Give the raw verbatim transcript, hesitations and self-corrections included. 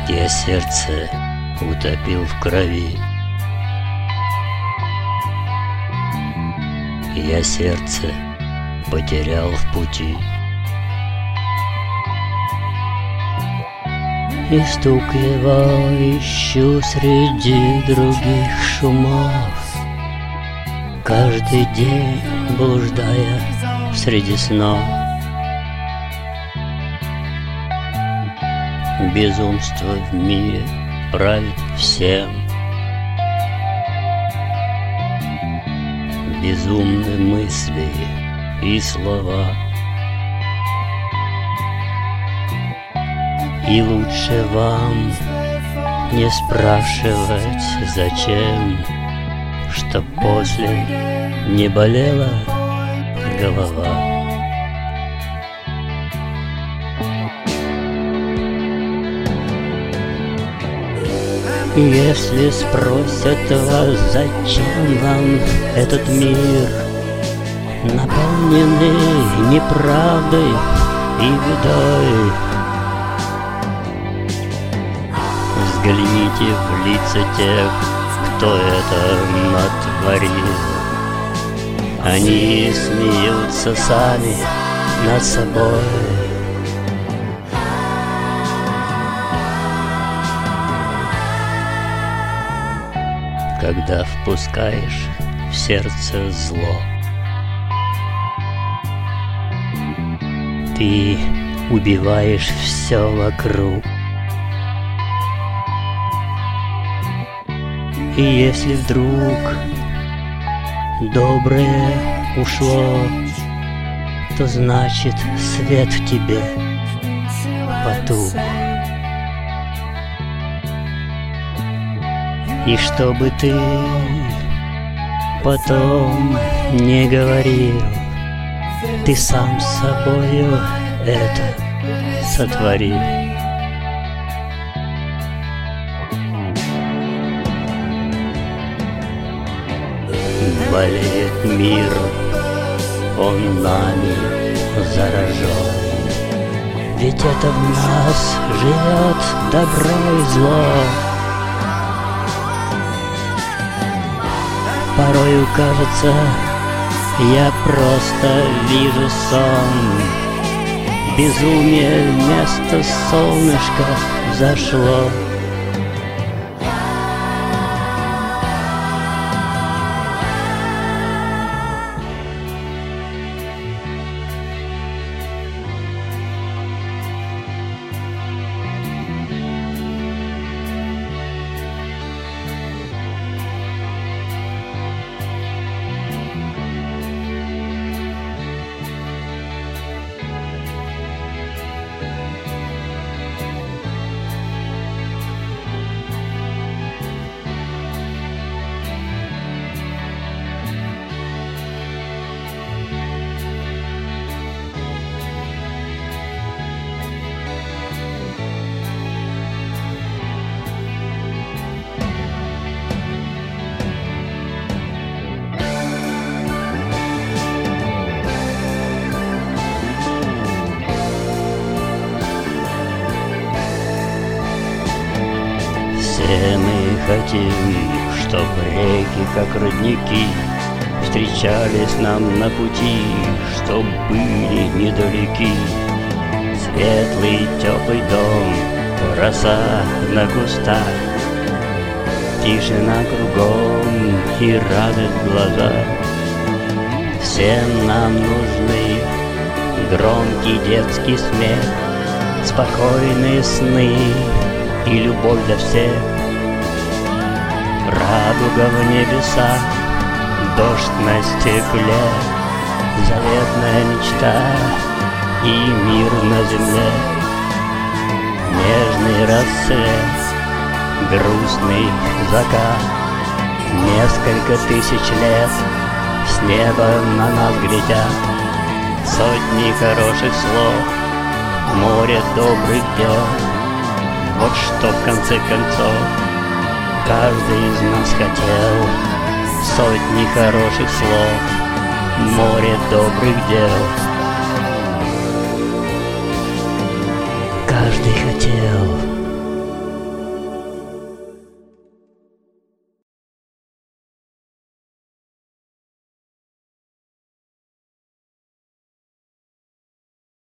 Я сердце утопил в крови. Я сердце потерял в пути. И стук его ищу среди других шумов, каждый день блуждая среди снов. Безумство в мире правит всем. Безумны мысли и слова. И лучше вам не спрашивать, зачем, чтоб после не болела голова. Если спросят вас, зачем вам этот мир, наполненный неправдой и бедой, взгляните в лица тех, кто это натворил. Они смеются сами над собой. Когда впускаешь в сердце зло, ты убиваешь все вокруг. И если вдруг доброе ушло, то значит свет в тебе потух. И чтобы ты потом не говорил, ты сам с собою это сотворил. Болеет мир, он нами заражен, ведь это в нас живет добро и зло. Порою кажется, я просто вижу сон. Безумие вместо солнышка взошло. Все мы хотим, чтоб реки, как родники, встречались нам на пути, чтоб были недалеки. Светлый, теплый дом, роса на кустах, тишина кругом и радость в глазах. Всем нам нужны громкий детский смех, спокойные сны и любовь для всех. Радуга в небесах, дождь на стекле, заветная мечта и мир на земле. Нежный рассвет, грустный закат, несколько тысяч лет с неба на нас глядят. Сотни хороших слов, море добрых дел. Вот что в конце концов каждый из нас хотел. Сотни хороших слов, море добрых дел. Каждый хотел.